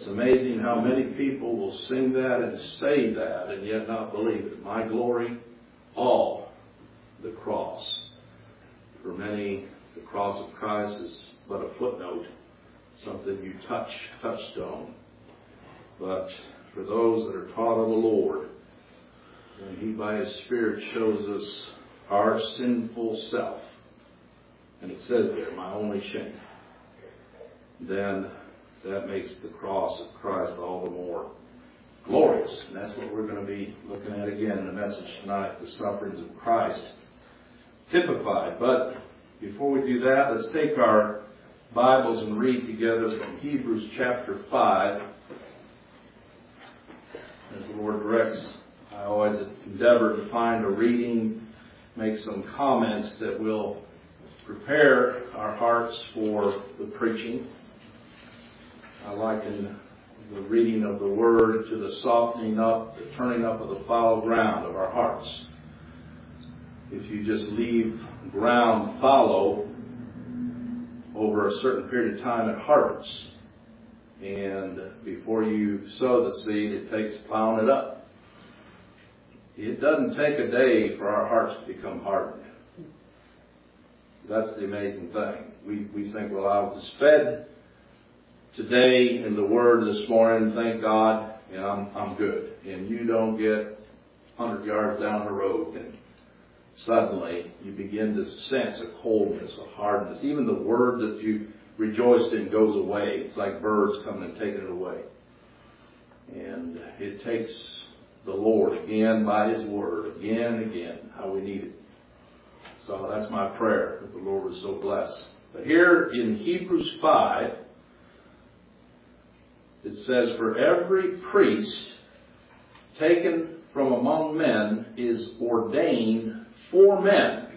It's amazing how many people will sing that and say that and yet not believe it. My glory, all the cross. For many, the cross of Christ is but a footnote, something you touched on. But for those that are taught of the Lord, when He by His Spirit shows us our sinful self, and it says there, my only shame, then that makes the cross of Christ all the more glorious. And that's what we're going to be looking at again in the message tonight, the sufferings of Christ typified. But before we do that, let's take our Bibles and read together from Hebrews chapter 5. As the Lord directs, I always endeavor to find a reading, make some comments that will prepare our hearts for the preaching. I liken the reading of the Word to the softening up, the turning up of the fallow ground of our hearts. If you just leave ground fallow over a certain period of time, it hardens. And before you sow the seed, it takes plowing it up. It doesn't take a day for our hearts to become hardened. That's the amazing thing. We think, well, I was fed today in the Word this morning, thank God, and I'm good. And you don't get 100 yards down the road and suddenly you begin to sense a coldness, a hardness. Even the Word that you rejoiced in goes away. It's like birds coming and taking it away. And it takes the Lord again by His Word, again and again, how we need it. So that's my prayer, that the Lord would so bless. But here in Hebrews 5, it says, for every priest taken from among men is ordained for men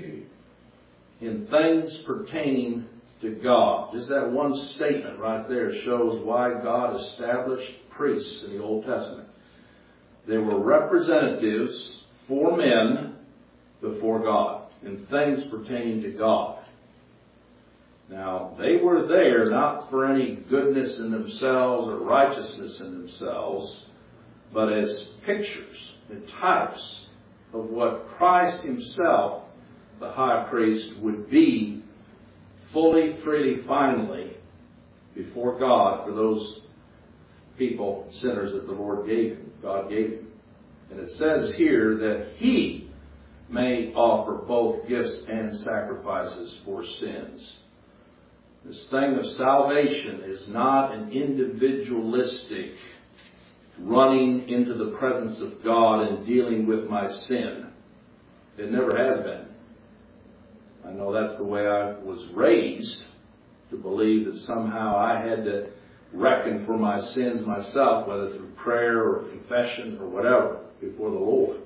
in things pertaining to God. Just that one statement right there shows why God established priests in the Old Testament. They were representatives for men before God in things pertaining to God. Now, they were there not for any goodness in themselves or righteousness in themselves, but as pictures and types of what Christ Himself, the high priest, would be fully, freely, finally, before God for those people, sinners that the Lord gave Him, God gave Him. And it says here that He may offer both gifts and sacrifices for sins. This thing of salvation is not an individualistic running into the presence of God and dealing with my sin. It never has been. I know that's the way I was raised, to believe that somehow I had to reckon for my sins myself, whether through prayer or confession or whatever, before the Lord.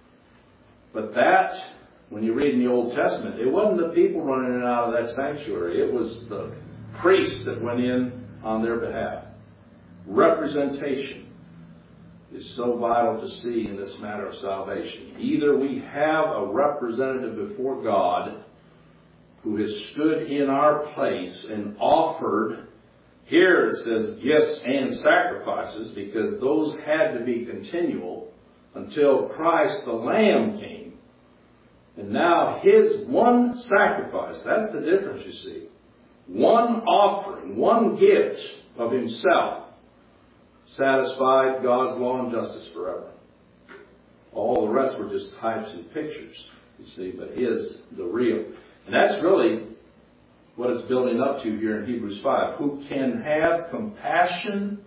But that, when you read in the Old Testament, it wasn't the people running in and out of that sanctuary. It was the priests that went in on their behalf. Representation is so vital to see in this matter of salvation. Either we have a representative before God who has stood in our place and offered, here it says gifts and sacrifices, because those had to be continual until Christ the Lamb came. And now His one sacrifice, that's the difference, you see. One offering, one gift of Himself satisfied God's law and justice forever. All the rest were just types and pictures, you see, but His, the real. And that's really what it's building up to here in Hebrews 5. Who can have compassion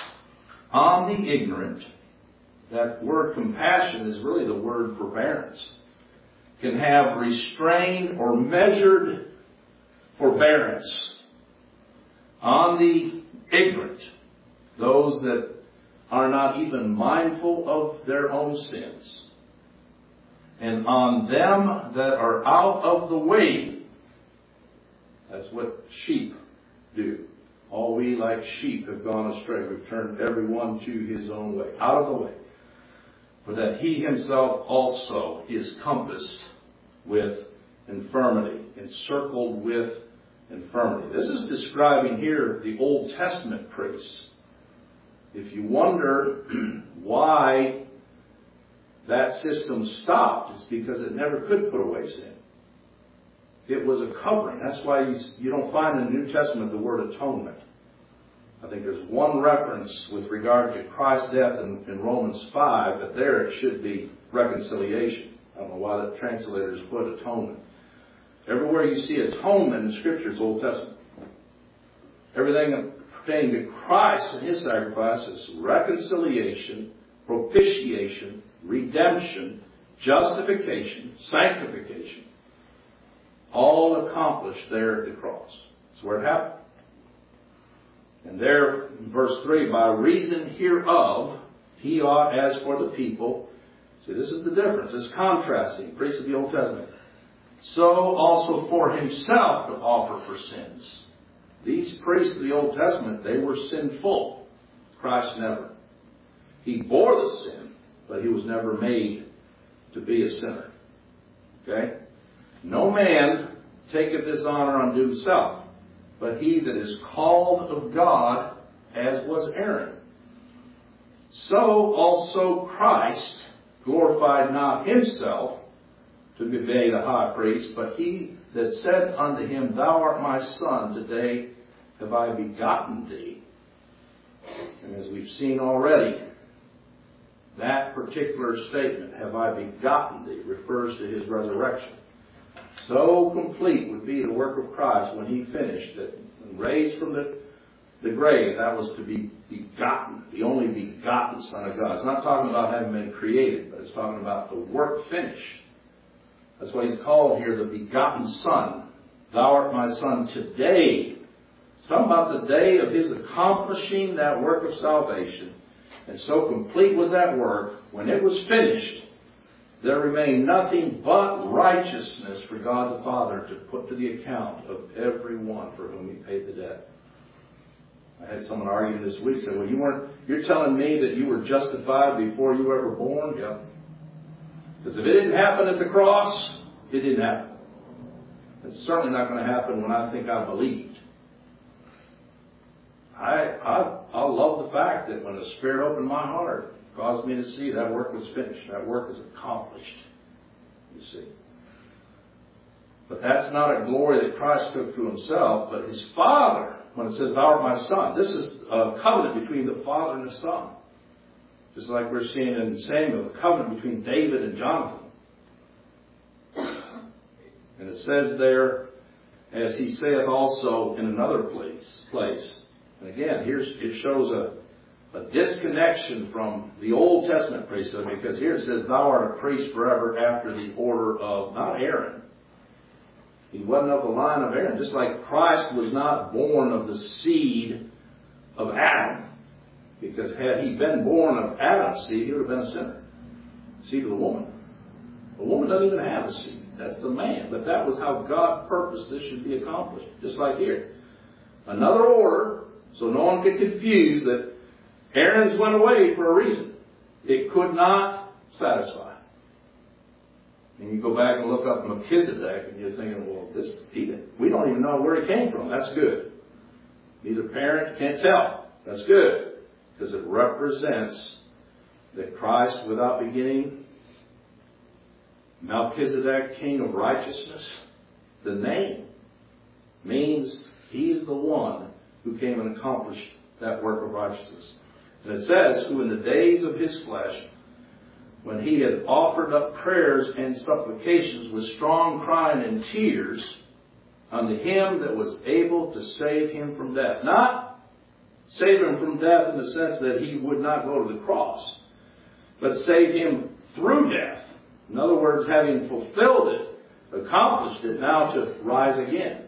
on the ignorant. That word compassion is really the word forbearance. Can have restrained or measured forbearance on the ignorant, those that are not even mindful of their own sins, and on them that are out of the way. That's what sheep do. All we like sheep have gone astray. We've turned every one to his own way, out of the way. For that He Himself also is compassed with infirmity, encircled with infirmity. This is describing here the Old Testament priests. If you wonder why that system stopped, it's because it never could put away sin. It was a covering. That's why you don't find in the New Testament the word atonement. I think there's one reference with regard to Christ's death in Romans 5, but there it should be reconciliation. I don't know why the translators put atonement. Everywhere you see atonement in Scripture is Old Testament. Everything pertaining to Christ and His sacrifice is reconciliation, propitiation, redemption, justification, sanctification. All accomplished there at the cross. That's where it happened. And there, in verse 3, by reason hereof, he ought, as for the people. See, this is the difference. It's contrasting. Priests of the Old Testament. So also for himself to offer for sins. These priests of the Old Testament, they were sinful. Christ never. He bore the sin, but he was never made to be a sinner. Okay? No man taketh this honor unto himself, but he that is called of God, as was Aaron. So also Christ glorified not himself to be made a high priest, but he that said unto him, Thou art my son, today have I begotten thee. And as we've seen already, that particular statement, have I begotten thee, refers to his resurrection. So complete would be the work of Christ when he finished it and raised from the grave. That was to be begotten, the only begotten Son of God. It's not talking about having been created, but it's talking about the work finished. That's why he's called here the begotten Son. Thou art my son today. It's talking about the day of his accomplishing that work of salvation. And so complete was that work, when it was finished, there remained nothing but righteousness for God the Father to put to the account of everyone for whom he paid the debt. I had someone argue this week, said, well, you're telling me that you were justified before you were ever born? Yeah. Because if it didn't happen at the cross, it didn't happen. It's certainly not going to happen when I think I believed. I love the fact that when the Spirit opened my heart, it caused me to see that work was finished. That work is accomplished. You see. But that's not a glory that Christ took to himself, but his Father, when it says, Thou art my son, this is a covenant between the Father and the Son. Just like we're seeing in Samuel, the covenant between David and Jonathan. And it says there, as he saith also in another place. And again, it shows a disconnection from the Old Testament priesthood, because here it says, Thou art a priest forever after the order of, not Aaron. He wasn't of the line of Aaron. Just like Christ was not born of the seed of Adam. Because had he been born of Adam's seed, he would have been a sinner. Seed of the woman. The woman doesn't even have a seed. That's the man. But that was how God purposed this should be accomplished. Just like here. Another order, so no one get confused that Aaron's went away for a reason. It could not satisfy. And you go back and look up Melchizedek and you're thinking, well, we don't even know where he came from. That's good. Neither parent can't tell. That's good. Because it represents that Christ without beginning, Melchizedek, King of righteousness, the name means he's the one who came and accomplished that work of righteousness. And it says, who in the days of his flesh, when he had offered up prayers and supplications with strong crying and tears unto him that was able to save him from death. Not save him from death in the sense that he would not go to the cross, but save him through death. In other words, having fulfilled it, accomplished it, now to rise again.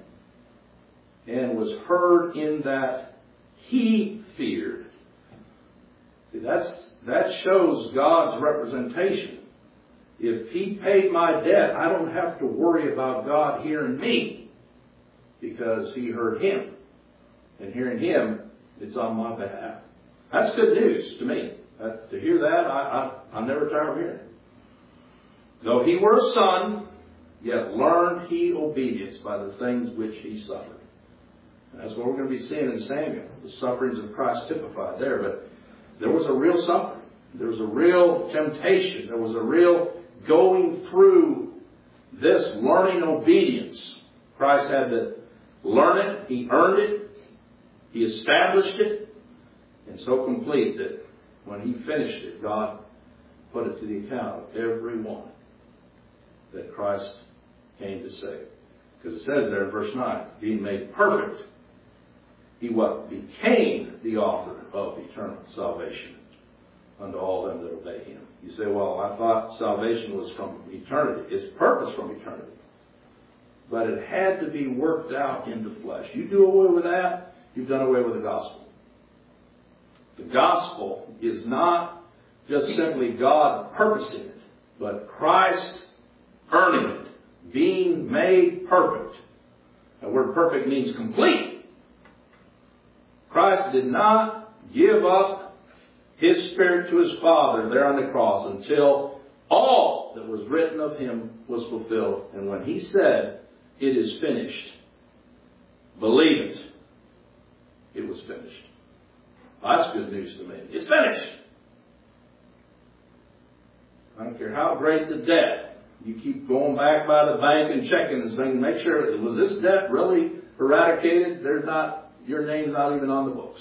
And was heard in that he feared. See, that shows God's representation. If he paid my debt, I don't have to worry about God hearing me, because he heard him. And hearing him, it's on my behalf. That's good news to me. To hear that, I'm never tired of hearing it. Though he were a son, yet learned he obedience by the things which he suffered. And that's what we're going to be seeing in Samuel. The sufferings of Christ typified there. But there was a real suffering. There was a real temptation. There was a real going through this learning obedience. Christ had to learn it. He earned it. He established it. And so complete that when He finished it, God put it to the account of every one that Christ came to save. Because it says there in verse 9, being made perfect, He what? Became the author of eternal salvation unto all them that obey Him. You say, well, I thought salvation was from eternity. It's purpose from eternity. But it had to be worked out in the flesh. You do away with that, you've done away with the gospel. The gospel is not just simply God purposing it, but Christ earning it, being made perfect. The word perfect means complete. Christ did not give up His Spirit to His Father there on the cross until all that was written of Him was fulfilled. And when He said, it is finished, believe it, it was finished. That's good news to me. It's finished. I don't care how great the debt. You keep going back by the bank and checking and saying, make sure, was this debt really eradicated? Your name's not even on the books.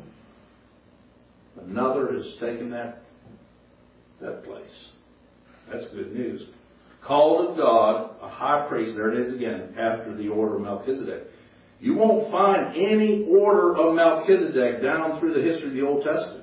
Another has taken that place. That's good news. Called of God, a high priest, there it is again, after the order of Melchizedek. You won't find any order of Melchizedek down through the history of the Old Testament.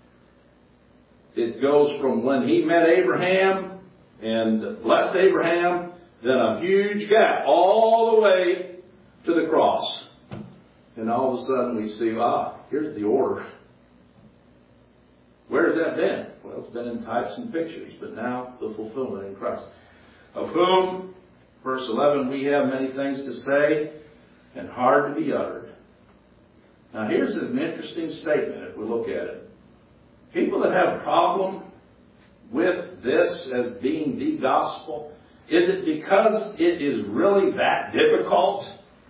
It goes from when he met Abraham and blessed Abraham, then a huge gap all the way to the cross. And all of a sudden we see, here's the order. Where's that been? Well, it's been in types and pictures, but now the fulfillment in Christ. Of whom, verse 11, we have many things to say and hard to be uttered. Now here's an interesting statement if we look at it. People that have a problem with this as being the gospel, is it because it is really that difficult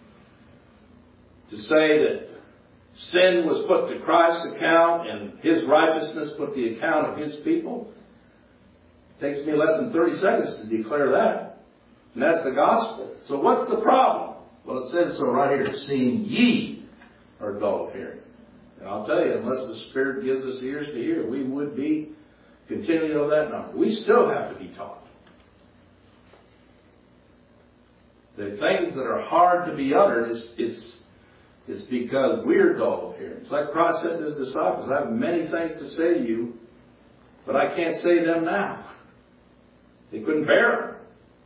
to say that sin was put to Christ's account and His righteousness put the account of His people? It takes me less than 30 seconds to declare that. And that's the gospel. So what's the problem? Well, it says so right here, seeing ye are dull of hearing. And I'll tell you, unless the Spirit gives us ears to hear, we would be continually of that number. We still have to be taught. The things that are hard to be uttered is because we're dull of hearing. It's like Christ said to His disciples, I have many things to say to you, but I can't say them now. They couldn't bear them.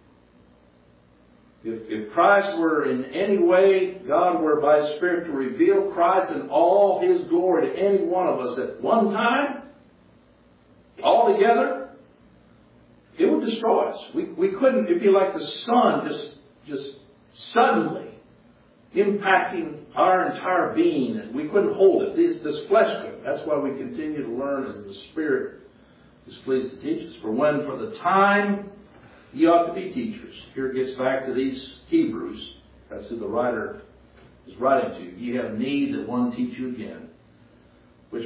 If Christ were in any way, God were by His Spirit to reveal Christ in all His glory to any one of us at one time, all together, it would destroy us. We couldn't, it'd be like the sun just suddenly impacting our entire being, and we couldn't hold it. This flesh couldn't. That's why we continue to learn as the Spirit is pleased to teach us. For the time ye ought to be teachers. Here it gets back to these Hebrews. That's who the writer is writing to. Ye have need that one teach you again, which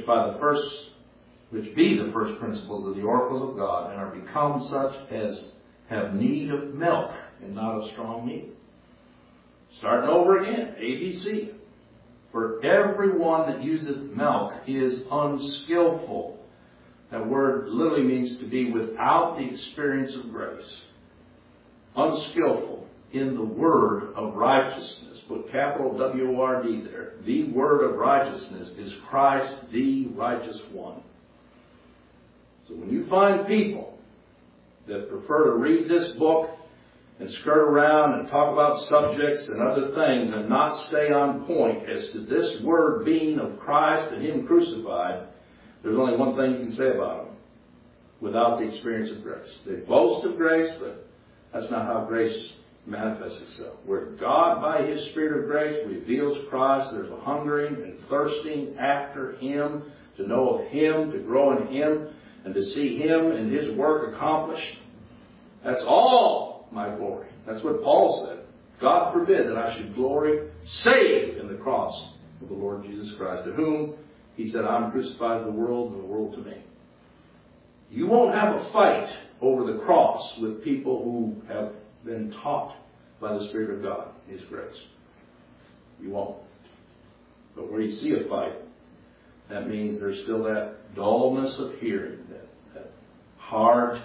be the first principles of the oracles of God, and are become such as have need of milk and not of strong meat. Starting over again, ABC. For everyone that useth milk is unskillful. That word literally means to be without the experience of grace. Unskillful in the word of righteousness. Put capital W-O-R-D there. The word of righteousness is Christ, the righteous one. So when you find people that prefer to read this book and skirt around and talk about subjects and other things and not stay on point as to this word being of Christ and Him crucified, there's only one thing you can say about them. Without the experience of grace. They boast of grace, but that's not how grace manifests itself. Where God, by His Spirit of grace, reveals Christ, there's a hungering and thirsting after Him, to know of Him, to grow in Him, and to see Him and His work accomplished. That's all my glory. That's what Paul said. God forbid that I should glory save in the cross of the Lord Jesus Christ, to whom He said, I'm crucified to the world and the world to me. You won't have a fight over the cross with people who have been taught by the Spirit of God, His grace. You won't. But where you see a fight, that means there's still that dullness of hearing, that hard.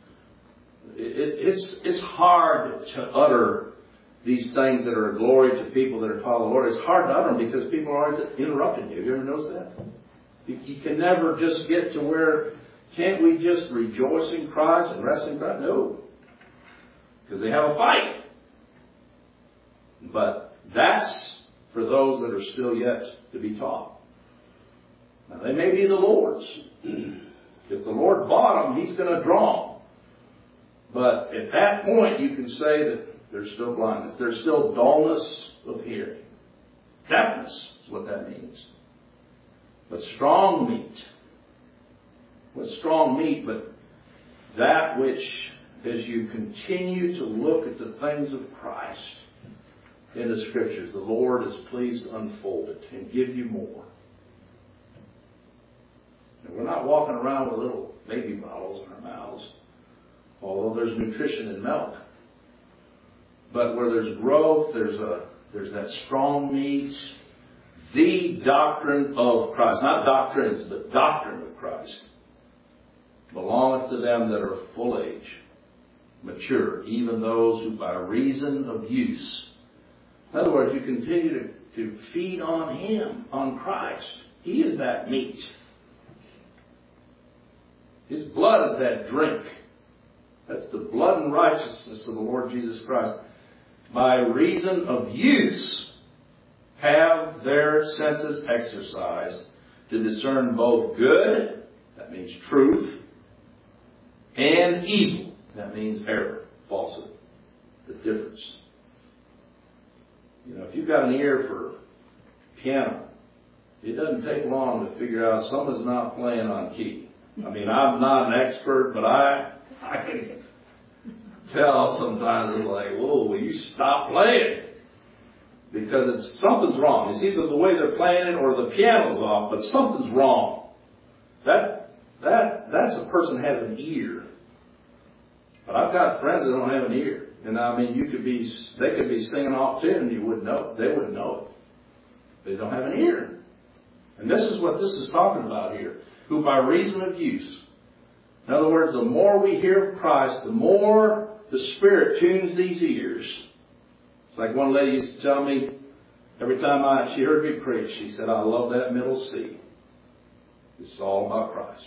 It's hard to utter these things that are a glory to people that are following the Lord. It's hard to utter them because people are always interrupting you. Have you ever noticed that? You can never just get to where, can't we just rejoice in Christ and rest in Christ? No. Because they have a fight. But that's for those that are still yet to be taught. Now, they may be the Lord's. If the Lord bought them, He's going to draw them. But at that point, you can say that there's still blindness. There's still dullness of hearing. Deafness is what that means. But strong meat. What's strong meat? But that which, as you continue to look at the things of Christ in the Scriptures, the Lord is pleased to unfold it and give you more. And we're not walking around with little baby bottles in our mouths, although there's nutrition in milk. But where there's growth, there's that strong meat, the doctrine of Christ. Not doctrines, but doctrine of Christ. Belongeth to them that are full age, mature, even those who by reason of use. In other words, you continue to feed on Him, on Christ. He is that meat. His blood is that drink. That's the blood and righteousness of the Lord Jesus Christ. By reason of use, have their senses exercised to discern both good, that means truth, and evil, that means error, falsehood, the difference. You know, if you've got an ear for piano, it doesn't take long to figure out something's not playing on key. I mean, I'm not an expert, but I can tell sometimes. It's like, whoa, will you stop playing? Because something's wrong. It's either the way they're playing it or the piano's off, but something's wrong. That's a person has an ear. But I've got friends that don't have an ear. And I mean, they could be singing off tune and you wouldn't know it. They wouldn't know it. They don't have an ear. And this is what this is talking about here. Who by reason of use. In other words, the more we hear of Christ, the more the Spirit tunes these ears. It's like one lady used to tell me, every time she heard me preach, she said, I love that middle C. It's all about Christ.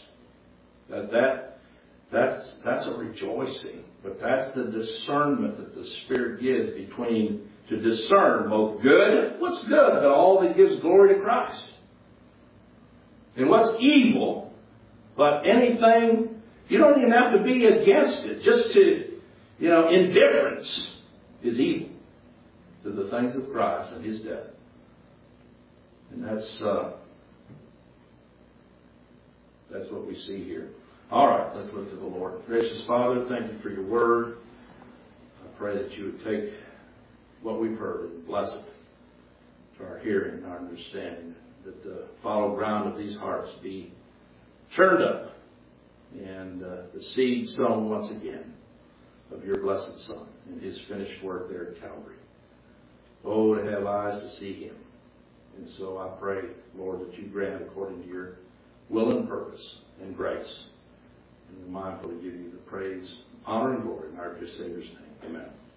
That's a rejoicing. But that's the discernment that the Spirit gives to discern both good, what's good, but all that gives glory to Christ. And what's evil, but anything, you don't even have to be against it. Just indifference is evil to the things of Christ and His death. And that's what we see here. All right, let's look to the Lord. Gracious Father, thank you for your word. I pray that you would take what we've heard and bless it to our hearing and our understanding, that the fallow ground of these hearts be turned up and the seed sown once again of your blessed Son and His finished work there at Calvary. Oh, to have eyes to see Him. And so I pray, Lord, that you grant according to your will and purpose and grace. And we're mindful to give you the praise, honor, and glory in our dear Savior's name. Amen.